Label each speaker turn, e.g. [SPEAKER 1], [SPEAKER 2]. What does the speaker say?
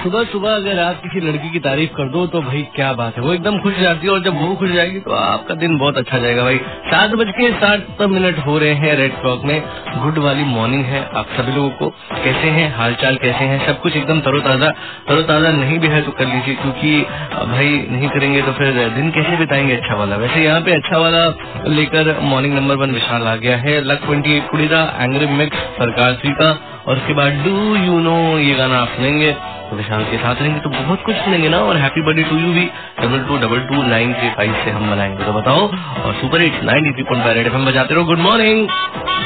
[SPEAKER 1] सुबह सुबह अगर आप किसी लड़की की तारीफ कर दो तो भाई क्या बात है, वो एकदम खुश जाती है और जब वो खुश जाएगी तो आपका दिन बहुत अच्छा जाएगा भाई। 7:07 हो रहे हैं रेड क्लॉक में। गुड वाली मॉर्निंग है आप सभी लोगों को। कैसे हैं, हालचाल कैसे हैं? सब कुछ एकदम तरोताजा नहीं भी है तो कर लीजिए, क्योंकि भाई नहीं करेंगे तो फिर दिन कैसे बिताएंगे अच्छा वाला। वैसे यहाँ पे अच्छा वाला लेकर मॉर्निंग नंबर 1 विशाल आ गया है। लक 28 कुड़ीदा एंग्री मिक्स सरकार श्री का, और उसके बाद डू यू नो ये गाना आप सुनेंगे तो विशाल के साथ रहेंगे तो बहुत कुछ सुनेंगे ना। और हैप्पी बर्थडे टू यू भी 22222935 से हम मनाएंगे। तो बताओ, और सुपर हिट्स 93.5 रेड एफएम बजाते रहो। Good morning.